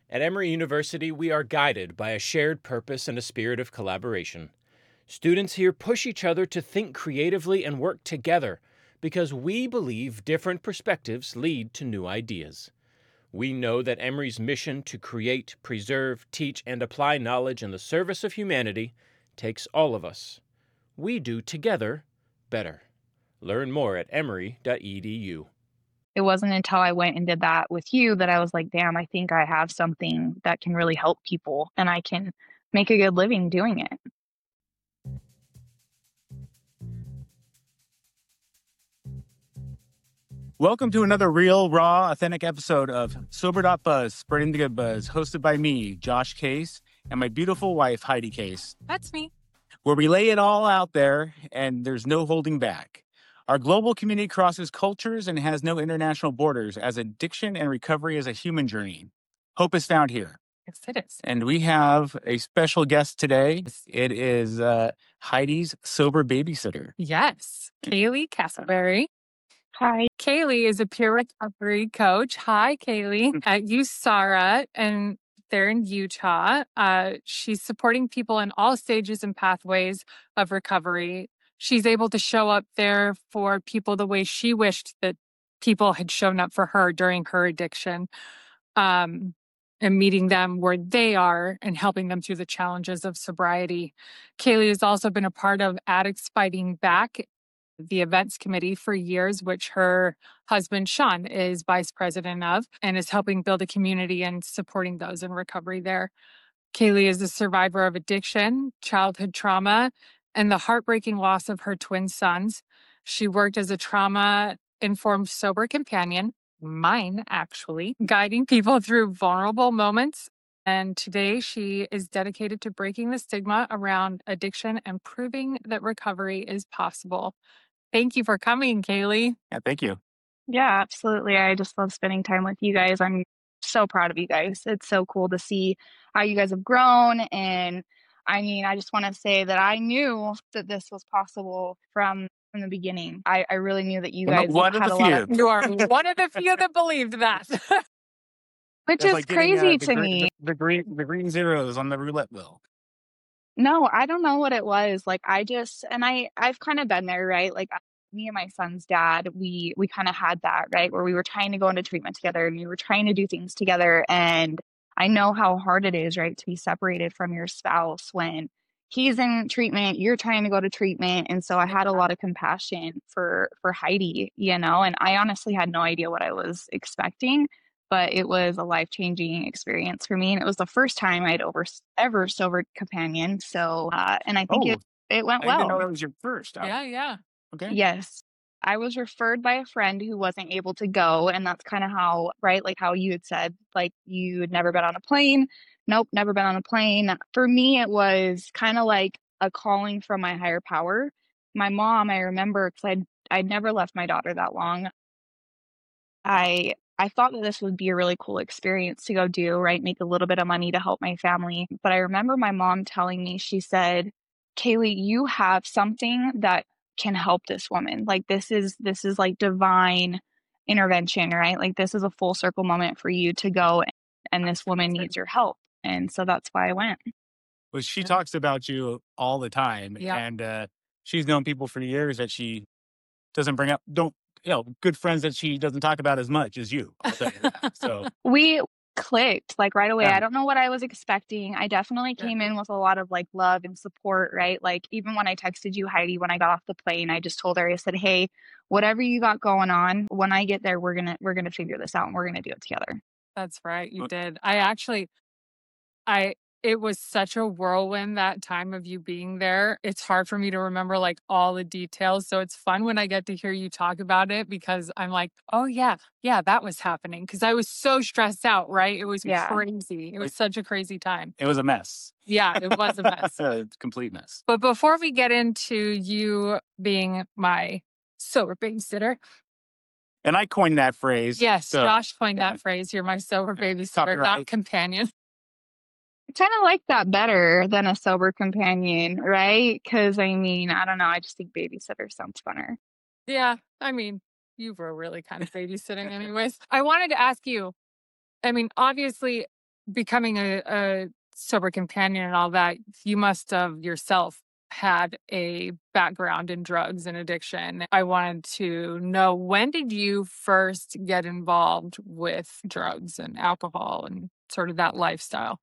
At Emory University, we are guided by a shared purpose and a spirit of collaboration. Students here push each other to think creatively and work together because we believe different perspectives lead to new ideas. We know that Emory's mission to create, preserve, teach, and apply knowledge in the service of humanity takes all of us. We do together better. Learn more at emory.edu. It wasn't until I went and did that with you that I was like, damn, I think I have something that can really help people and I can make a good living doing it. Welcome to another real, raw, authentic episode of Sober.Buzz, Spreading the Good Buzz, hosted by me, Josh Case, and my beautiful wife, Heidi Case. That's me. Where we lay it all out there and there's no holding back. Our global community crosses cultures and has no international borders, as addiction and recovery is a human journey. Hope is found here. Yes, it is. And we have a special guest today. It is Heidi's sober babysitter. Yes. Kaylee Castleberry. Hi. Kaylee is a peer recovery coach. Hi, Kaylee. At USARA, and they're in Utah. She's supporting people in all stages and pathways of recovery. She's able to show up there for people the way she wished that people had shown up for her during her addiction, and meeting them where they are and helping them through the challenges of sobriety. Kaylee has also been a part of Addicts Fighting Back, the events committee for years, which her husband, Sean, is vice president of, and is helping build a community and supporting those in recovery there. Kaylee is a survivor of addiction, childhood trauma, and the heartbreaking loss of her twin sons. She worked as a trauma-informed sober companion, mine actually, guiding people through vulnerable moments. And today she is dedicated to breaking the stigma around addiction and proving that recovery is possible. Thank you for coming, Kaylee. Yeah, thank you. Yeah, absolutely. I just love spending time with you guys. I'm so proud of you guys. It's so cool to see how you guys have grown. And I mean, I just want to say that I knew that this was possible from the beginning. I really knew that you guys One of had the a lot of, few. You are one of the few that believed that. which That's is like getting, crazy the to green- me. The green zeros on the roulette wheel. No, I don't know what it was. Like I've kind of been there, right? Like me and my son's dad, we kind of had that, right? Where we were trying to go into treatment together and we were trying to do things together. And I know how hard it is, right, to be separated from your spouse when he's in treatment, you're trying to go to treatment. And so I had a lot of compassion for Heidi, and I honestly had no idea what I was expecting. But it was a life-changing experience for me. And it was the first time I'd ever sobered companion. So, and I think it went I didn't know well. that was your first. Yeah. Okay. Yes. I was referred by a friend who wasn't able to go. And that's kind of how, right? Like how you had said, like you had never been on a plane. Nope, never been on a plane. For me, it was kind of like a calling from my higher power. My mom, I remember, because I'd never left my daughter that long. I thought that this would be a really cool experience to go do, right? Make a little bit of money to help my family. But I remember my mom telling me, she said, Kaylee, you have something that can help this woman. Like this is like divine intervention, right? Like this is a full circle moment for you to go and this woman needs your help. And so that's why I went. Well, she talks about you all the time. Yeah. And she's known people for years that she doesn't bring up, good friends that she doesn't talk about as much as you. I'll tell you that. So we clicked like right away. Yeah. I don't know what I was expecting. I definitely came in with a lot of like love and support, right? Like even when I texted you, Heidi, when I got off the plane, I just told her, I said, hey, whatever you got going on, when I get there, we're gonna figure this out and we're gonna do it together. That's right. You did. It was such a whirlwind that time of you being there. It's hard for me to remember like all the details. So it's fun when I get to hear you talk about it because I'm like, oh yeah, that was happening. Cause I was so stressed out, right? It was crazy. It was such a crazy time. it was a mess. Yeah, it was a mess. A complete mess. But before we get into you being my sober babysitter. And I coined that phrase. Yes, so, Josh coined that phrase. You're my sober babysitter, Copyright. not companion. I kind of like that better than a sober companion, right? Because I mean, I don't know. I just think babysitter sounds funner. Yeah, I mean, you were really kind of babysitting anyways. I wanted to ask you, I mean, obviously becoming a sober companion and all that, you must have yourself had a background in drugs and addiction. I wanted to know, when did you first get involved with drugs and alcohol and sort of that lifestyle?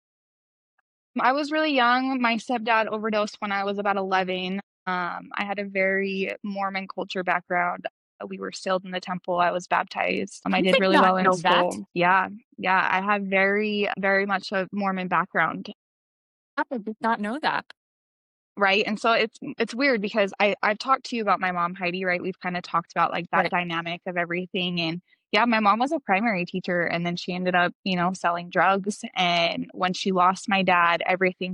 I was really young. My stepdad overdosed when I was about 11. I had a very Mormon culture background. We were sealed in the temple. I was baptized. I I did did really not well in know that. school. Yeah, yeah. I have very, very much a Mormon background. I did not know that. Right. And so it's weird because I've talked to you about my mom, Heidi, right? We've kind of talked about like that Right. dynamic of everything. And yeah, my mom was a primary teacher and then she ended up, selling drugs. And when she lost my dad, everything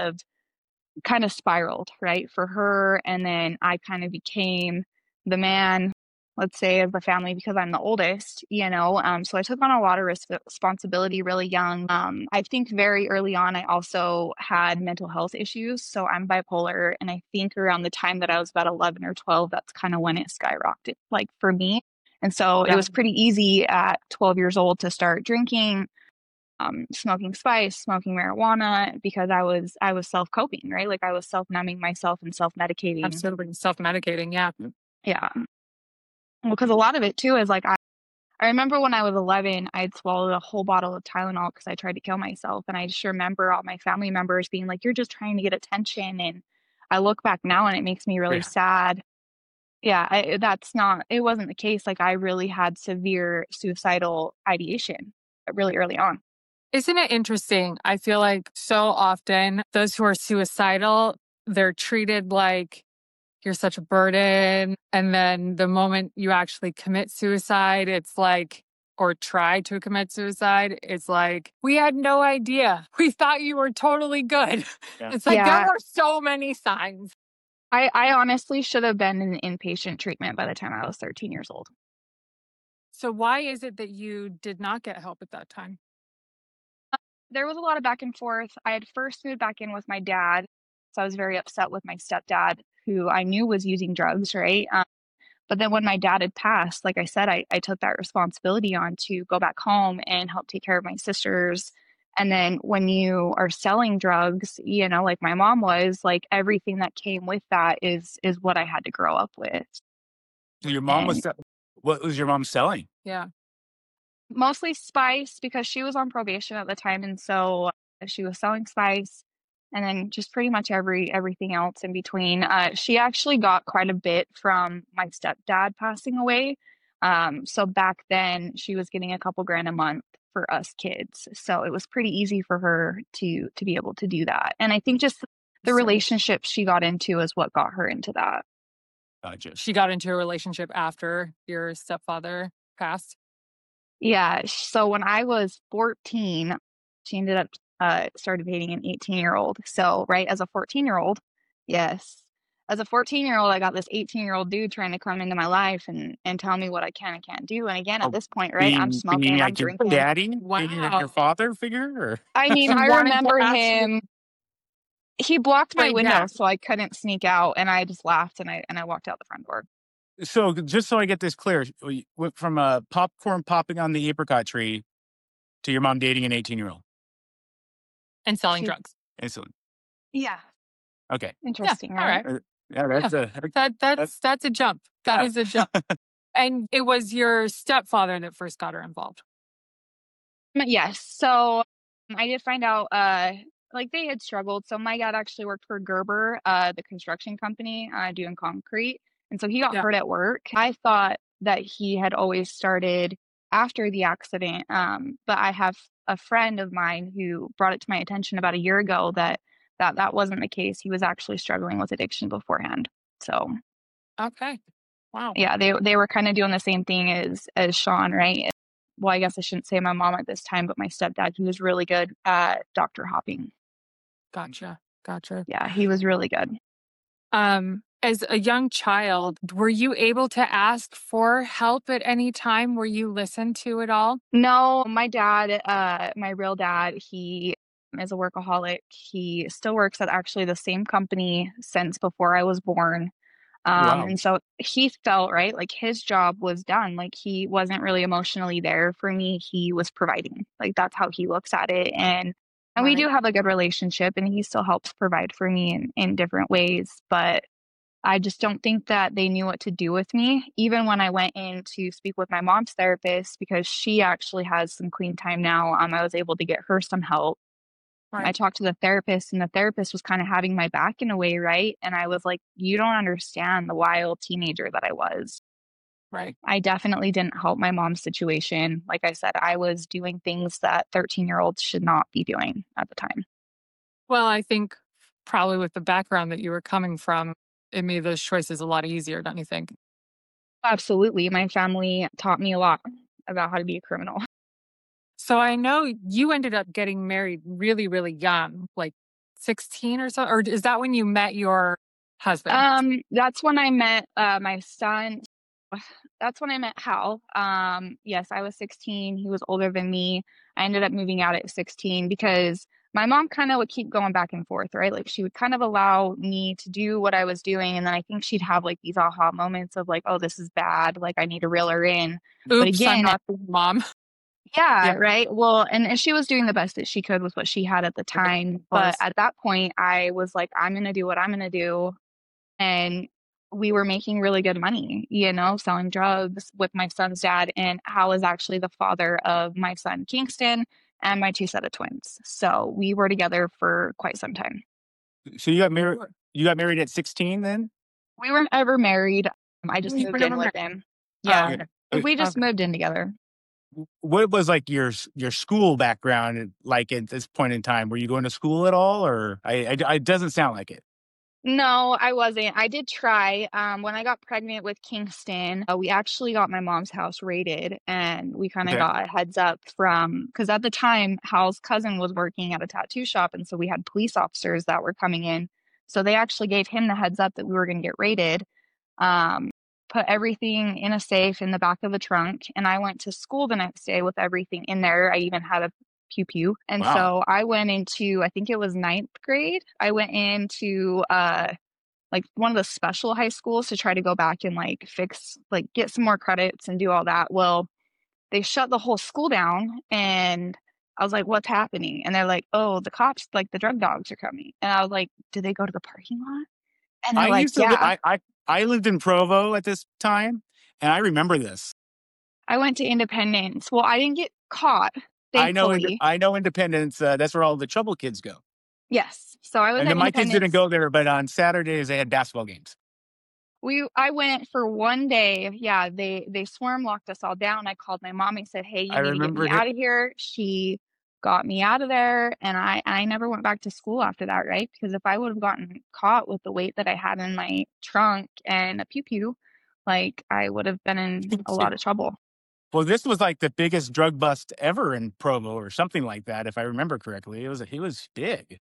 kind of spiraled, right, for her. And then I kind of became the man, let's say, of the family because I'm the oldest. So I took on a lot of responsibility really young. I think very early on, I also had mental health issues. So I'm bipolar. And I think around the time that I was about 11 or 12, that's kind of when it skyrocketed, like for me. And so it Yeah. was pretty easy at 12 years old to start drinking, smoking spice, smoking marijuana, because I was self coping, right? Like I was self numbing myself and self medicating. Absolutely. Self-medicating. Yeah. Yeah. Well, because a lot of it too is like I remember when I was 11, I'd swallowed a whole bottle of Tylenol because I tried to kill myself, and I just remember all my family members being like, "You're just trying to get attention." And I look back now, and it makes me really Yeah. sad. Yeah, that's not. It wasn't the case. Like I really had severe suicidal ideation really early on. Isn't it interesting? I feel like so often those who are suicidal, they're treated like you're such a burden. And then the moment you actually commit suicide, it's like, or try to commit suicide, it's like, we had no idea. We thought you were totally good. Yeah. It's like, there Yeah, were so many signs. I honestly should have been in inpatient treatment by the time I was 13 years old. So why is it that you did not get help at that time? There was a lot of back and forth. I had first moved back in with my dad, so I was very upset with my stepdad, who I knew was using drugs, right? But then when my dad had passed, like I said, I took that responsibility on to go back home and help take care of my sisters. And then when you are selling drugs, like my mom was, like everything that came with that is what I had to grow up with. So your mom was And what was your mom selling? Yeah. mostly spice because she was on probation at the time, and so she was selling spice, and then just pretty much everything else in between. She actually got quite a bit from my stepdad passing away. So back then she was getting a couple grand a month for us kids, so it was pretty easy for her to be able to do that. And I think just the So relationship she got into is what got her into that. Just she got into a relationship after your stepfather passed. Yeah, so when I was 14, she ended up, started dating an 18-year-old. So, right, as a 14-year-old, yes, as a 14-year-old, I got this 18-year-old dude trying to come into my life and tell me what I can and can't do. And again, at oh, this point, right, I'm being smoking, I'm like your drinking. daddy, being your Wow. father figure, or I mean, He I wanted to remember actually him. He blocked my play window, dad. so I couldn't sneak out, and I just laughed and I walked out the front door. so just so I get this clear, we went from popcorn popping on the apricot tree to your mom dating an 18-year-old. And selling She, drugs. Excellent. yeah, Okay. Yeah. interesting, All right? right. Yeah, Yeah. That's a jump. That is a jump. And it was your stepfather that first got her involved. Yes. So I did find out like they had struggled. So my dad actually worked for Gerber, the construction company, doing concrete. And so he got Yeah. hurt at work. I thought that he had always started after the accident. But I have a friend of mine who brought it to my attention about a year ago that wasn't the case. He was actually struggling with addiction beforehand. So Okay. Wow. yeah, they were kind of doing the same thing as Sean, right? Well, I guess I shouldn't say my mom at this time, but my stepdad, he was really good at doctor hopping. Gotcha. Yeah, he was really good. As a young child, were you able to ask for help at any time? Were you listened to at all? No, my dad, my real dad, he is a workaholic. He still works at actually the same company since before I was born. Wow. And so he felt, right, like his job was done. Like he wasn't really emotionally there for me. He was providing. Like that's how he looks at it. And we do Right. have a good relationship and he still helps provide for me in different ways. But I just don't think that they knew what to do with me. Even when I went in to speak with my mom's therapist, because she actually has some clean time now, I was able to get her some help. I Right. talked to the therapist and the therapist was kind of having my back in a way, right? And I was like, you don't understand the wild teenager that I was. Right. I definitely didn't help my mom's situation. Like I said, I was doing things that 13-year-olds should not be doing at the time. Well, I think probably with the background that you were coming from, it made those choices a lot easier, don't you think? Absolutely. My family taught me a lot about how to be a criminal. So I know you ended up getting married really, really young, like 16 or so, or is that when you met your husband? That's when I met my son. That's when I met Hal. Yes, I was 16. He was older than me. I ended up moving out at 16 because my mom kind of would keep going back and forth, right? Like she would kind of allow me to do what I was doing. And then I think she'd have like these aha moments of like, oh, this is bad. Like I need to reel her in. But Oops, I'm again, not the mom. yeah, Yeah, right. Well, and she was doing the best that she could with what she had at the right, time. of But course. at that point, I was like, I'm going to do what I'm going to do. And we were making really good money, selling drugs with my son's dad. And Hal is actually the father of my son, Kingston, and my two set of twins. So we were together for quite some time. So you got married. You got married at 16 then? We weren't ever married. I just You were moved in never with married. him. Oh, Yeah. Yeah. okay. We just Okay. moved in together. What was like your school background like at this point in time? Were you going to school at all, or it doesn't sound like it. No, I wasn't. I did try. When I got pregnant with Kingston, we actually got my mom's house raided, and we kind of Okay. got a heads up because at the time, Hal's cousin was working at a tattoo shop, and so we had police officers that were coming in. So they actually gave him the heads up that we were going to get raided. Um, put everything in a safe in the back of the trunk, and I went to school the next day with everything in there. I even had a pew pew. And Wow. so I went into, I think it was ninth grade. I went into like one of the special high schools to try to go back and like fix, like get some more credits and do all that. Well, they shut the whole school down and I was like, what's happening? And they're like, oh, the cops, like the drug dogs are coming. And I was like, did they go to the parking lot? And they're I like, used to li- yeah. I lived in Provo at this time, and I remember this. I went to Independence. Well, I didn't get caught, thankfully. I know Independence. That's where all the trouble kids go. Yes. So I was And at then my kids didn't Independence. go there, but on Saturdays they had basketball games. I went for one day. Yeah, they swarm locked us all down. I called my mom and said, "Hey, you I need to get me remember. out of here." She got me out of there, and I never went back to school after that, right? Because if I would have gotten caught with the weight that I had in my trunk and a pew pew, like I would have been in a lot of trouble. Well, this was like the biggest drug bust ever in Provo, or something like that, if I remember correctly. He was big.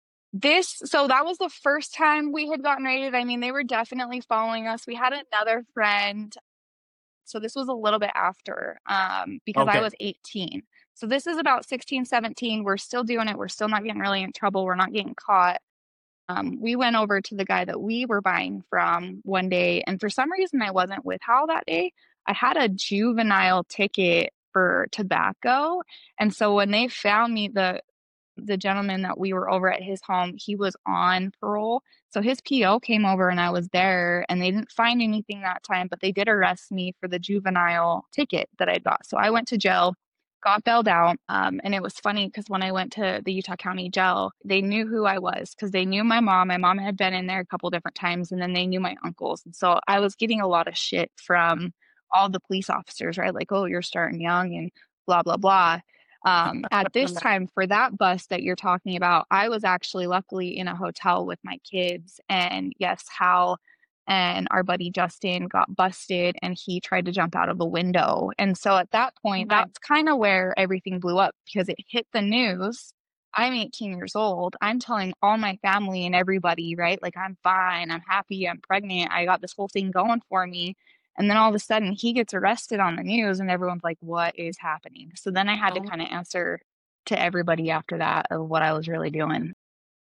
So that was the first time we had gotten raided. I mean, they were definitely following us. We had another friend. So this was a little bit after, because I Okay. was 18. So this is about 16, 17. We're still doing it. We're still not getting really in trouble. We're not getting caught. We went over to the guy that we were buying from one day, and for some reason I wasn't with Hal that day. I had a juvenile ticket for tobacco, and so when they found me, the gentleman that we were over at his home, he was on parole. So his PO came over and I was there and they didn't find anything that time, but they did arrest me for the juvenile ticket that I got. So I went to jail, got bailed out. And it was funny because when I went to the Utah County Jail, they knew who I was because they knew my mom. My mom had been in there a couple different times and then they knew my uncles. And so I was getting a lot of shit from all the police officers, right? Like, oh, you're starting young and blah, blah, blah. At this time, for that bus that you're talking about, I was actually luckily in a hotel with my kids. And yes, Hal and our buddy Justin got busted and he tried to jump out of a window. And so at that point, Right. that's kind of where everything blew up because it hit the news. I'm 18 years old. I'm telling all my family and everybody, right? Like, I'm fine. I'm happy. I'm pregnant. I got this whole thing going for me. And then all of a sudden he gets arrested on the news and everyone's like, what is happening? So then I had to Oh, kind of answer to everybody after that of what I was really doing.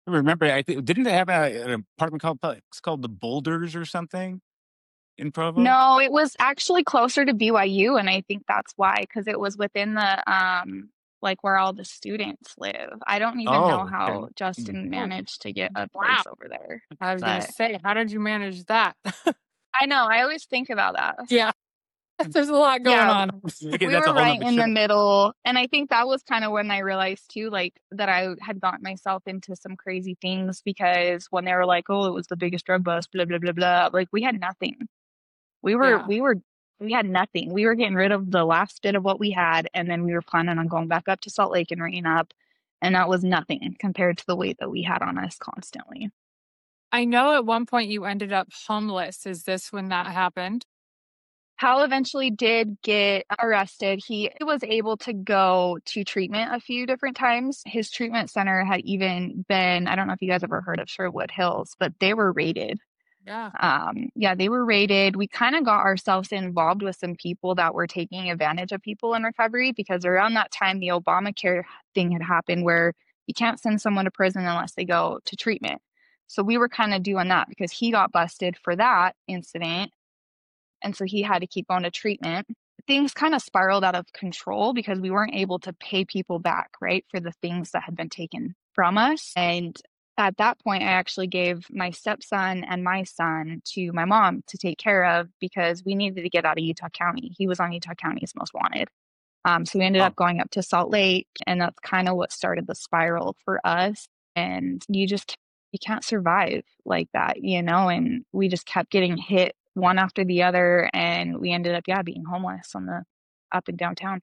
I remember, I think, didn't they have an apartment complex called the Boulders or something in Provo? No, it was actually closer to BYU, and I think that's why, because it was within the like where all the students live. I don't even know Oh, okay. how Justin Oh, managed to get a wow. place over there. I was going to But say, how did you manage that? I know, I always think about that. Yeah, there's a lot going Yeah, on. Okay, we that's a were whole right nother in the show. middle. And I think that was kind of when I realized too, like that I had gotten myself into some crazy things because when they were like, oh, it was the biggest drug bust, blah, blah, blah, blah. Like we had nothing. Yeah. We had nothing. We were getting rid of the last bit of what we had, and then we were planning on going back up to Salt Lake and reading up. And that was nothing compared to the weight that we had on us constantly. I know at one point you ended up homeless. Is this when that happened? Hal eventually did get arrested. He was able to go to treatment a few different times. His treatment center had even been, I don't know if you guys ever heard of Sherwood Hills, but they were raided. Yeah. Yeah, they were raided. We kind of got ourselves involved with some people that were taking advantage of people in recovery because around that time, the Obamacare thing had happened where you can't send someone to prison unless they go to treatment. So we were kind of doing that because he got busted for that incident. And so he had to keep going to treatment. Things kind of spiraled out of control because we weren't able to pay people back, right, for the things that had been taken from us. And at that point, I actually gave my stepson and my son to my mom to take care of because we needed to get out of Utah County. He was on Utah County's most wanted. So we ended Oh, up going up to Salt Lake, and that's kind of what started the spiral for us. And you can't survive like that, you know? And we just kept getting hit one after the other, and we ended up, yeah, being homeless on the up and downtown.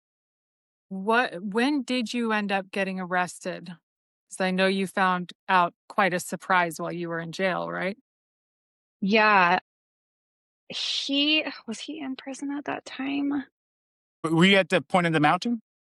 When did you end up getting arrested? Because I know you found out quite a surprise while you were in jail, right? Yeah, he was he in prison at that time? were you at the point of the mountain?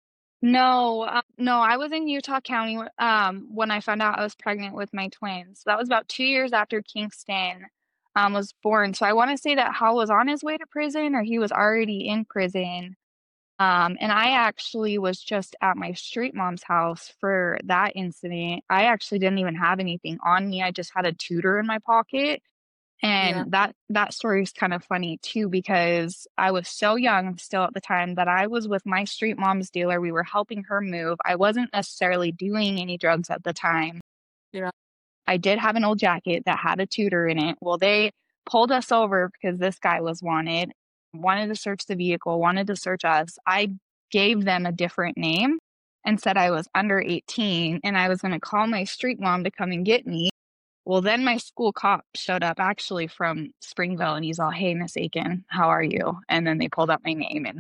No, no, I was in Utah County when I found out I was pregnant with my twins. That was about 2 years after Kingston was born. So I want to say that Hal was on his way to prison or he was already in prison. And I actually was just at my street mom's house for that incident. I actually didn't even have anything on me. I just had a tutor in my pocket. Yeah. And that story is kind of funny too, because I was so young still at the time that I was with my street mom's dealer. We were helping her move. I wasn't necessarily doing any drugs at the time. Yeah. I did have an old jacket that had a tutor in it. Well, they pulled us over because this guy was wanted to search the vehicle, wanted to search us. I gave them a different name and said I was under 18 and I was going to call my street mom to come and get me. Well, then my school cop showed up actually from Springville and he's all, hey, Miss Aiken, how are you? And then they pulled up my name and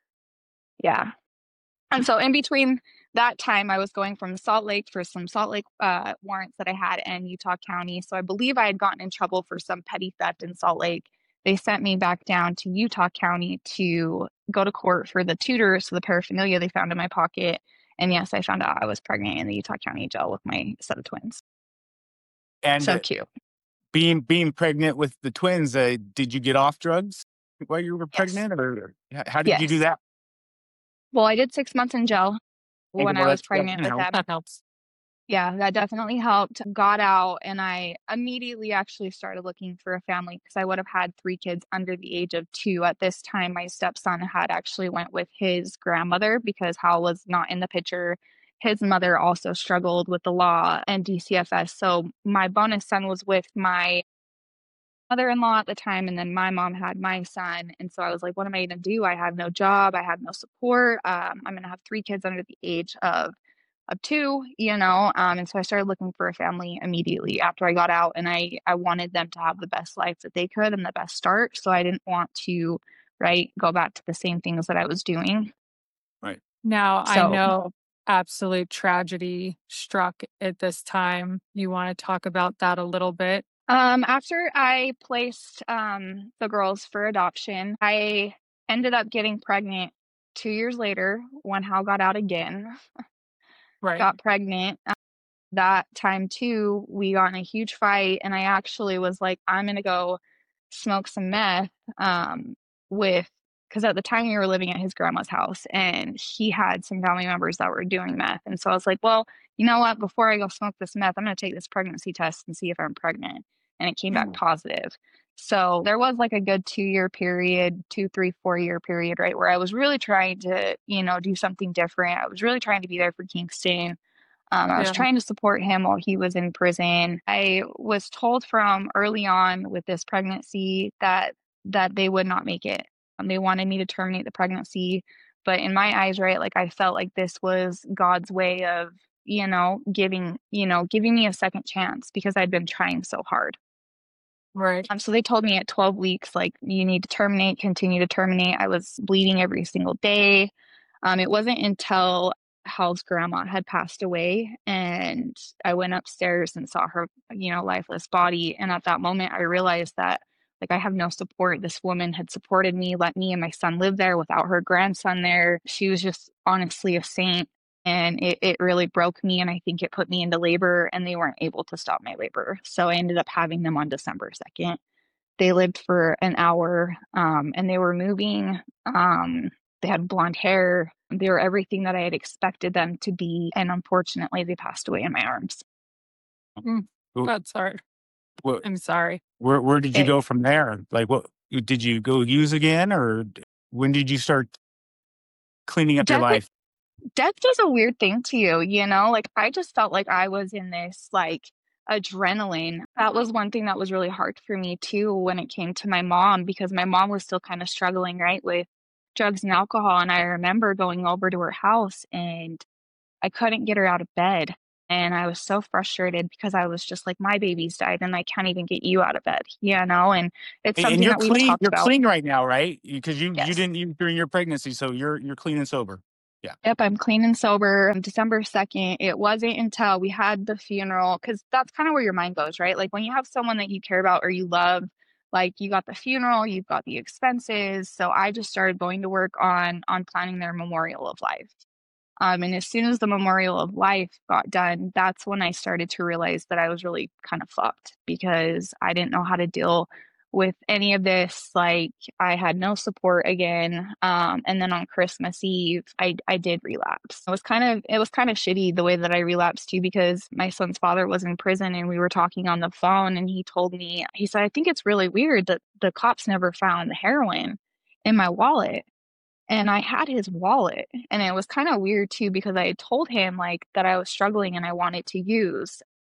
yeah. And so in between that time, I was going from Salt Lake for some Salt Lake warrants that I had in Utah County. So I believe I had gotten in trouble for some petty theft in Salt Lake. They sent me back down to Utah County to go to court for the tutor, so the paraphernalia they found in my pocket. And yes, I found out I was pregnant in the Utah County jail with my set of twins. And So cute. being pregnant with the twins, did you get off drugs while you were Yes. pregnant, or how did you do Yes. that? Well, I did 6 months in jail Okay, when well, I was that pregnant can with help. them. That helps. Yeah, that definitely helped. Got out and I immediately actually started looking for a family because I would have had 3 kids under the age of 2. At this time, my stepson had actually went with his grandmother because Hal was not in the picture. His mother also struggled with the law and DCFS. So my bonus son was with my mother-in-law at the time, and then my mom had my son. And so I was like, what am I going to do? I have no job. I have no support. I'm going to have 3 kids under the age of 2, you know. And so I started looking for a family immediately after I got out, and I wanted them to have the best life that they could and the best start. So I didn't want to, right, go back to the same things that I was doing. Right. Now, I So know absolute tragedy struck at this time. You want to talk about that a little bit? after I placed the girls for adoption, I ended up getting pregnant 2 years later when Hal got out again. Right. Got pregnant. That time too, we got in a huge fight, and I actually was like, I'm gonna go smoke some meth with because at the time we were living at his grandma's house and he had some family members that were doing meth. And so I was like, well, you know what? Before I go smoke this meth, I'm going to take this pregnancy test and see if I'm pregnant. And it came back positive. So there was like a good 2-year period, 2, 3, 4-year period, right, where I was really trying to, do something different. I was really trying to be there for Kingston. I was Yeah. trying to support him while he was in prison. I was told from early on with this pregnancy that they would not make it. They wanted me to terminate the pregnancy, but in my eyes, right, like I felt like this was God's way of, giving me a second chance because I'd been trying so hard. Right. So they told me at 12 weeks, like, you need to terminate, continue to terminate. I was bleeding every single day. It wasn't until Hal's grandma had passed away and I went upstairs and saw her, lifeless body. And at that moment, I realized that, like, I have no support. This woman had supported me, let me and my son live there without her grandson there. She was just honestly a saint. And it really broke me. And I think it put me into labor and they weren't able to stop my labor. So I ended up having them on December 2nd. They lived for an hour and they were moving. They had blonde hair. They were everything that I had expected them to be. And unfortunately, they passed away in my arms. That's hard. Well, I'm sorry. where did you go from there? Like, what did you go use again, or when did you start cleaning up your life? Death does a weird thing to you, like I just felt like I was in this like adrenaline. That was one thing that was really hard for me too when it came to my mom, because my mom was still kind of struggling, right, with drugs and alcohol. And I remember going over to her house and I couldn't get her out of bed. And I was so frustrated because I was just like, my baby's died and I can't even get you out of bed, and it's something And you're that we've clean. talked You're about. clean right now, right? Because you Yes. didn't use during your pregnancy, so you're clean and sober. Yeah. Yep, I'm clean and sober. December 2nd, it wasn't until we had the funeral, because that's kind of where your mind goes, right? Like when you have someone that you care about or you love, like you got the funeral, you've got the expenses. So I just started going to work on planning their memorial of life. And as soon as the memorial of life got done, that's when I started to realize that I was really kind of fucked because I didn't know how to deal with any of this. Like I had no support again. And then on Christmas Eve, I did relapse. It was kind of shitty the way that I relapsed too, because my son's father was in prison and we were talking on the phone and he told me, he said, I think it's really weird that the cops never found the heroin in my wallet. And I had his wallet, and it was kind of weird too because I had told him like that I was struggling and I wanted to use.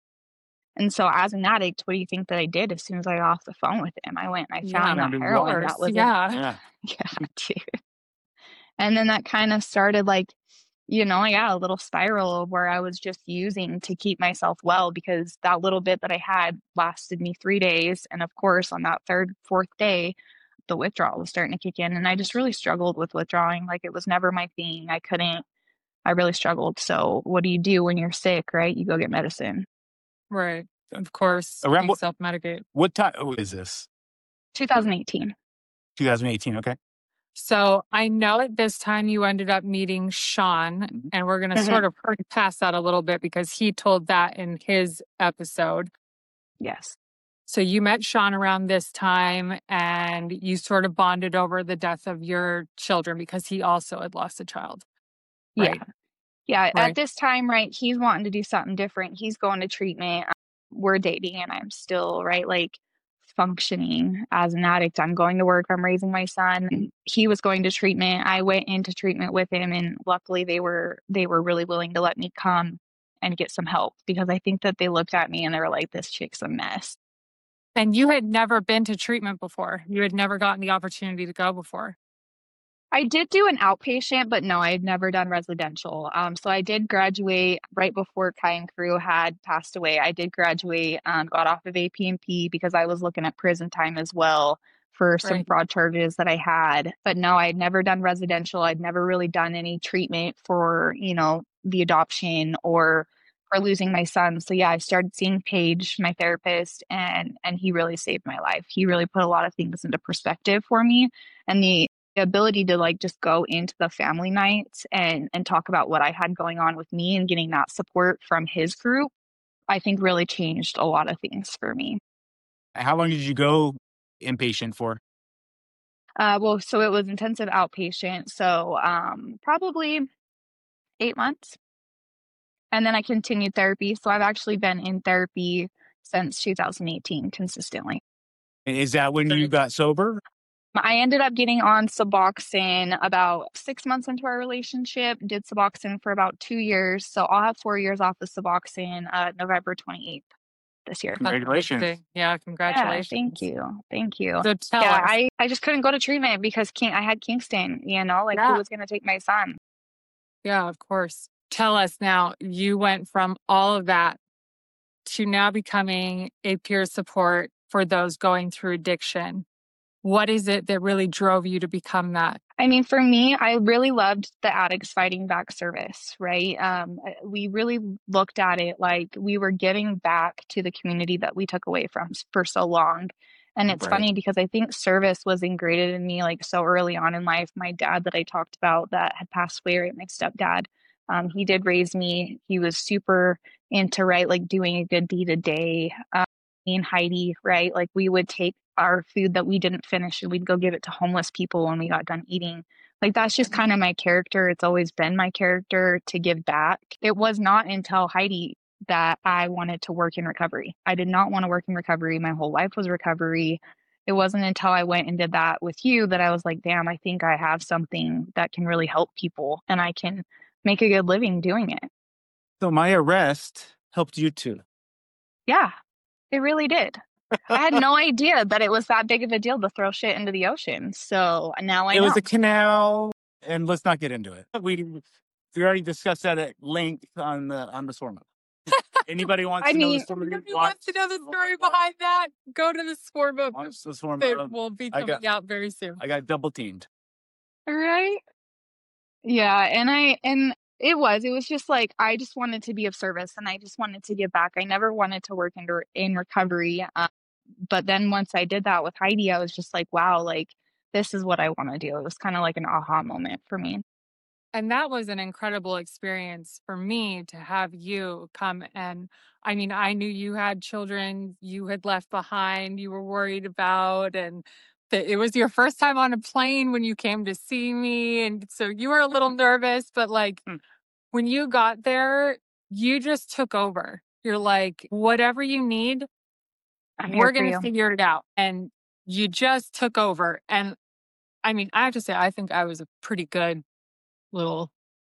And so as an addict, what do you think that I did as soon as I got off the phone with him? I went and I found that heroin that was yeah, dude. And then that kind of started like, a little spiral of where I was just using to keep myself well, because that little bit that I had lasted me 3 days. And of course, on that third, fourth day, the withdrawal was starting to kick in. And I just really struggled with withdrawing. Like it was never my thing. I really struggled. So what do you do when you're sick, right? You go get medicine. right. Of course, Around you self-medicate. What time is this? 2018. 2018. Okay. So I know at this time you ended up meeting Sean, and we're going to sort of hurry past that a little bit because he told that in his episode. Yes. So you met Sean around this time and you sort of bonded over the death of your children because he also had lost a child. Right? Yeah. Right. At this time, right, he's wanting to do something different. He's going to treatment. We're dating and I'm still, right, like functioning as an addict. I'm going to work. I'm raising my son. He was going to treatment. I went into treatment with him and luckily they were really willing to let me come and get some help, because I think that they looked at me and they were like, this chick's a mess. And you had never been to treatment before. You had never gotten the opportunity to go before. I did do an outpatient, but no, I had never done residential. So I did graduate right before Kai and Crew had passed away. I did graduate, got off of APNP because I was looking at prison time as well for some fraud charges that I had. But no, I had never done residential. I'd never really done any treatment for, the adoption or for losing my son. So yeah, I started seeing Paige, my therapist, and he really saved my life. He really put a lot of things into perspective for me, and the ability to like just go into the family nights and talk about what I had going on with me and getting that support from his group, I think really changed a lot of things for me. How long did you go inpatient for? Well, so it was intensive outpatient. So probably 8 months. And then I continued therapy. So I've actually been in therapy since 2018 consistently. Is that when you got sober? I ended up getting on Suboxone about 6 months into our relationship, did Suboxone for about 2 years. So I'll have 4 years off of Suboxone November 28th this year. Congratulations. Yeah, Yeah, congratulations. thank you. Thank you. So tell Yeah, us. I just couldn't go to treatment because I had Kingston, like who Yeah. was going to take my son? Yeah, of course. Tell us now, you went from all of that to now becoming a peer support for those going through addiction. What is it that really drove you to become that? I mean, for me, I really loved the Addicts Fighting Back service, right? We really looked at it like we were giving back to the community that we took away from for so long. And it's Right. funny because I think service was ingrained in me like so early on in life. My dad that I talked about that had passed away, right? My stepdad, he did raise me. He was super into, right, like doing a good deed a day. Me and Heidi, right? Like we would take our food that we didn't finish and we'd go give it to homeless people when we got done eating. Like that's just kind of my character. It's always been my character to give back. It was not until Heidi that I wanted to work in recovery. I did not want to work in recovery. My whole life was recovery. It wasn't until I went and did that with you that I was like, damn, I think I have something that can really help people and I can make a good living doing it. So my arrest helped you too. Yeah, it really did. I had no idea that it was that big of a deal to throw shit into the ocean. So now I know. It was a canal, and let's not get into it. We already discussed that at length on the Swarma. Anybody wants to know the story? Anybody wants to know the story behind that? Go to the Swarma. Watch the Swarma. It will be coming out very soon. I got double teamed. Right? Yeah, and it was just like I just wanted to be of service and I just wanted to give back. I never wanted to work in recovery. But then once I did that with Heidi, I was just like, wow, like this is what I want to do. It was kind of like an aha moment for me. And that was an incredible experience for me to have you come. And I mean, I knew you had children you had left behind, you were worried about, and that it was your first time on a plane when you came to see me. And so you were a little nervous, but like when you got there, you just took over. You're like, whatever you need, we're going to figure it out. And you just took over. And I mean, I have to say, I think I was a pretty good little,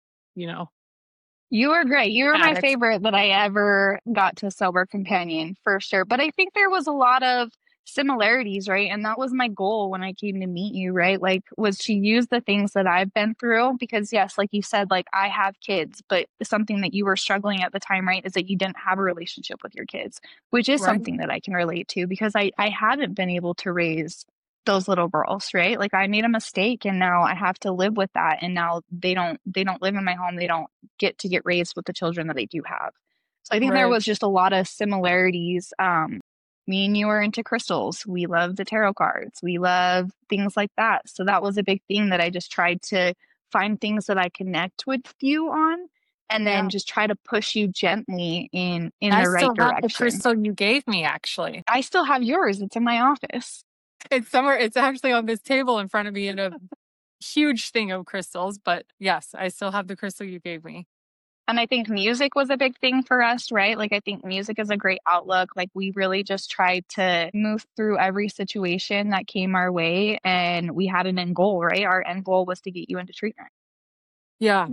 You were great. You were my addict. favorite that I ever got to sober companion for sure. But I think there was a lot of similarities, right? And that was my goal when I came to meet you, right? Like, was to use the things that I've been through because, yes, like you said, like I have kids, but something that you were struggling at the time, right, is that you didn't have a relationship with your kids, which is Right. something that I can relate to because I haven't been able to raise those little girls, right? Like I made a mistake and now I have to live with that. And now they don't live in my home. They don't get to get raised with the children that I do have. So I think there Right. was just a lot of similarities. Me and you are into crystals. We love the tarot cards. We love things like that. So that was a big thing that I just tried to find things that I connect with you on and then just try to push you gently in the right I still have the direction. crystal you gave me, actually. I still have yours. It's in my office. It's somewhere, it's actually on this table in front of me in a huge thing of crystals. But yes, I still have the crystal you gave me. And I think music was a big thing for us, right? Like, I think music is a great outlook. Like, we really just tried to move through every situation that came our way. And we had an end goal, right? Our end goal was to get you into treatment. Yeah.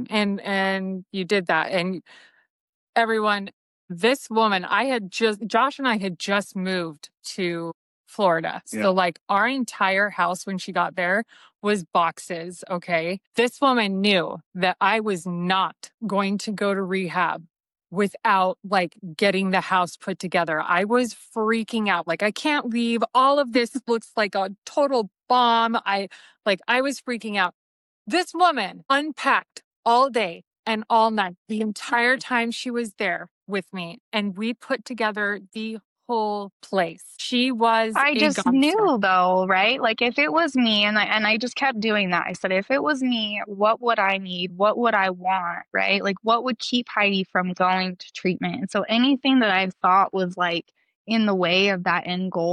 And you did that. And everyone, this woman, Josh and I had just moved to Florida. Yeah. So like our entire house when she got there was boxes. Okay. This woman knew that I was not going to go to rehab without like getting the house put together. I was freaking out. Like I can't leave. All of this looks like a total bomb. I was freaking out. This woman unpacked all day and all night, the entire time she was there with me. And we put together the whole place. She was I a just godsend. knew though, right? Like if it was me and I just kept doing that. I said, if it was me, what would I need? What would I want? Right? Like what would keep Heidi from going to treatment? And so anything that I thought was like in the way of that end goal,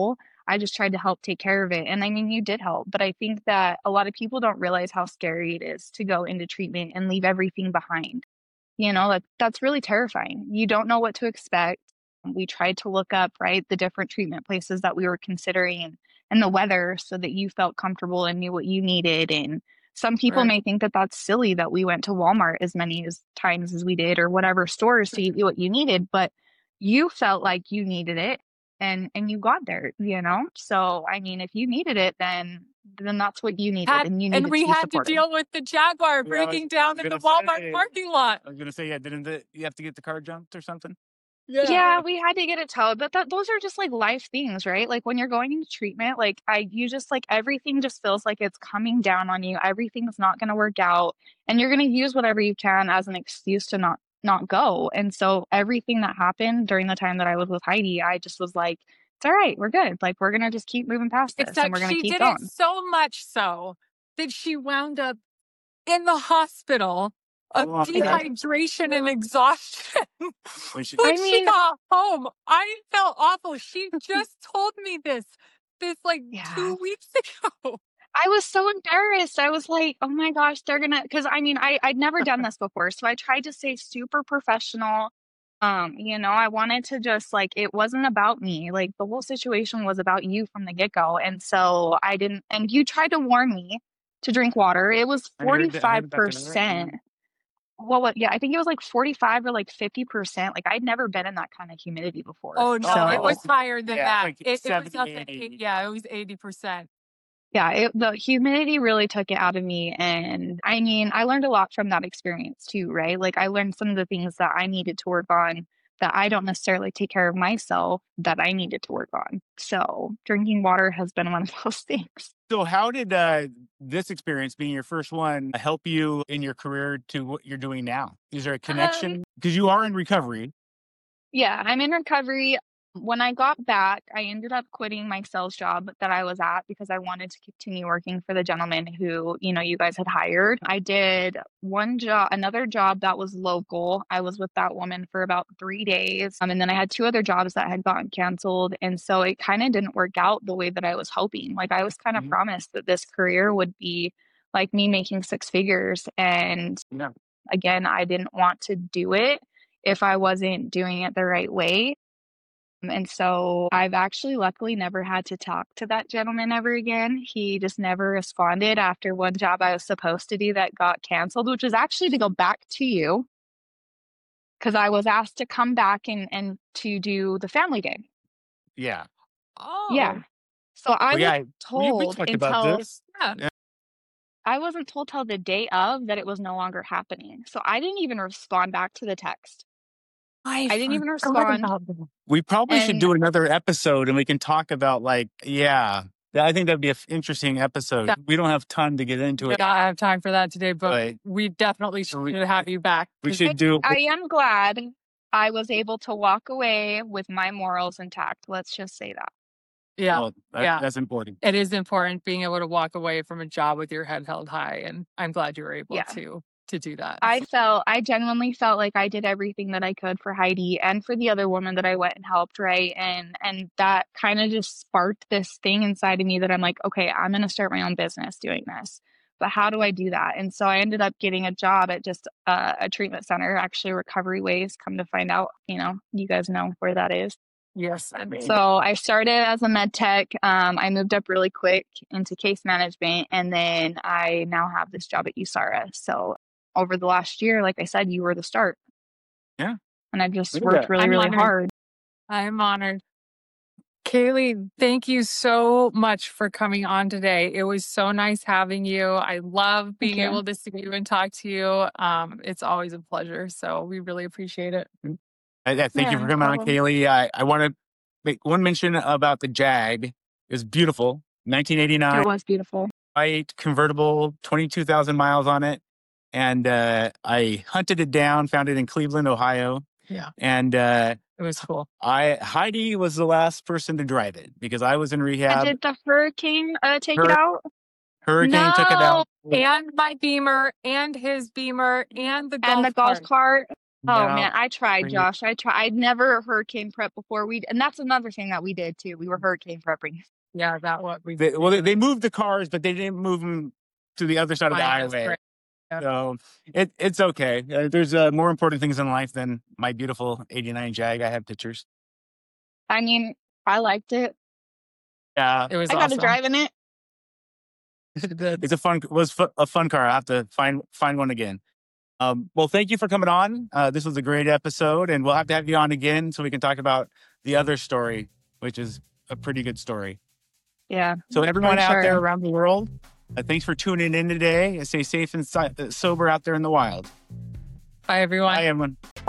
I just tried to help take care of it. And I mean, you did help, but I think that a lot of people don't realize how scary it is to go into treatment and leave everything behind. That's really terrifying. You don't know what to expect. We tried to look up, right, the different treatment places that we were considering and the weather so that you felt comfortable and knew what you needed. And some people Right. may think that that's silly that we went to Walmart as many times as we did or whatever stores to get you what you needed, but you felt like you needed it and you got there, So, I mean, if you needed it, then that's what you needed and you needed And we to be had to supported. deal with the Jaguar Yeah, I was breaking down in the gonna Walmart say- parking lot. I was gonna say, didn't you have to get the car jumped or something? Yeah, we had to get it towed, but those are just like life things, right? Like when you're going into treatment, you just like everything just feels like it's coming down on you. Everything's not going to work out, and you're going to use whatever you can as an excuse to not go. And so everything that happened during the time that I was with Heidi, I just was like, it's all right, we're good. Like we're going to just keep moving past this, and Except we're going she to keep did going. it so much so that she wound up in the hospital of Oh, okay. dehydration and exhaustion. When she- When I she mean- got home, I felt awful. She just told me this like Yeah. 2 weeks ago. I was so embarrassed. I was like, oh my gosh, they're gonna, because I mean, I'd never done this before. So I tried to stay super professional. I wanted to just like, it wasn't about me. Like the whole situation was about you from the get-go. And so I didn't, and you tried to warn me to drink water. It was I heard that- I heard about that, 45%. Well, yeah, I think it was like 45 or like 50%. Like I'd never been in that kind of humidity before. Oh no, So- it was higher than Yeah, that. like It was 70, up to 80. yeah, it was 80%. Yeah, the humidity really took it out of me. And I mean, I learned a lot from that experience too, right? Like I learned some of the things that I needed to work on that I don't necessarily take care of myself that I needed to work on. So drinking water has been one of those things. So how did this experience, being your first one, help you in your career to what you're doing now? Is there a connection? Because you are in recovery. Yeah, I'm in recovery. When I got back, I ended up quitting my sales job that I was at because I wanted to continue working for the gentleman who, you guys had hired. I did another job that was local. I was with that woman for about 3 days. And then I had 2 other jobs that had gotten canceled. And so it kind of didn't work out the way that I was hoping. Like I was kind of Mhm. promised that this career would be like me making 6 figures. And Yeah. again, I didn't want to do it if I wasn't doing it the right way. And so I've actually luckily never had to talk to that gentleman ever again. He just never responded after one job I was supposed to do that got canceled, which was actually to go back to you because I was asked to come back and to do the family day. Yeah. Oh. Yeah. So I Well, was yeah, we told talked until about this. Yeah. I wasn't told till the day of that it was no longer happening. So I didn't even respond back to the text. I didn't even forgot respond. about that. We probably should And- do another episode and we can talk about I think that'd be an interesting episode. Yeah. We don't have time to get into We it, don't have time for that today, but but we definitely So should we- have you back. we 'cause should do. I am glad I was able to walk away with my morals intact. Let's just say that. Yeah, Well, yeah. that's important. it is important being able to walk away from a job with your head held high, and I'm glad you were able Yeah. to do that. I genuinely felt like I did everything that I could for Heidi and for the other woman that I went and helped, right? And that kind of just sparked this thing inside of me that I'm like, okay, I'm going to start my own business doing this. But how do I do that? And so I ended up getting a job at just a treatment center, actually Recovery Ways, come to find out, you guys know where that is. Yes, I mean, So I started as a med tech. I moved up really quick into case management, and then I now have this job at USARA. So over the last year, like I said, you were the start. Yeah. And I've just Look at worked that. really, I'm really honored. hard. I'm honored. Kaylee, thank you so much for coming on today. It was so nice having you. I love being you. able to see you and talk to you. It's always a pleasure. So we really appreciate it. Thank Yeah, you for no coming on, problem. Kaylee. I want to make one mention about the Jag. It was beautiful. 1989. It was beautiful. White convertible, 22,000 miles on it. And I hunted it down, found it in Cleveland, Ohio. Yeah. And It was cool. Heidi was the last person to drive it because I was in rehab. Did the hurricane take Hur- it out? Hurricane took it out. And my Beamer and his Beamer and the golf And the golf cart. cart? Oh No. man, I tried, Bring it. Josh. I'd never hurricane prep before. And that's another thing that we did too. We were hurricane prepping. Yeah, that what we They moved the cars, but they didn't move them to the other side of the highway. Right. Yeah. So it's okay. There's more important things in life than my beautiful 89 Jag. I have pictures. I mean, I liked it. Yeah, It was I got to awesome. drive in it. it's a fun car. I have to find one again. Well, thank you for coming on. This was a great episode, and we'll have to have you on again so we can talk about the other story, which is a pretty good story. Yeah. So everyone For out there sure. around the world, thanks for tuning in today. Stay safe and sober out there in the wild. Bye, everyone. Bye, everyone.